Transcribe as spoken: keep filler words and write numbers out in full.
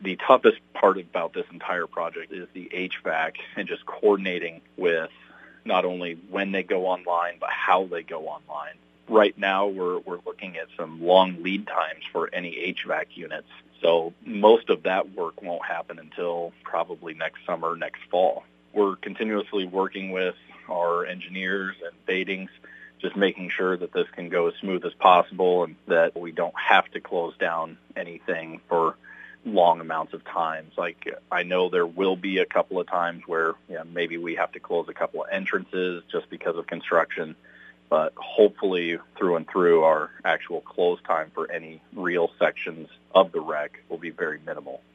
The toughest part about this entire project is the H V A C and just coordinating with not only when they go online, but how they go online. Right now, we're we're looking at some long lead times for any H V A C units. So most of that work won't happen until probably next summer, next fall. We're continuously working with our engineers and Badings, just making sure that this can go as smooth as possible and that we don't have to close down anything for long amounts of times. Like, I know there will be a couple of times where you know, maybe we have to close a couple of entrances just because of construction, but hopefully through and through our actual close time for any real sections of the wreck will be very minimal.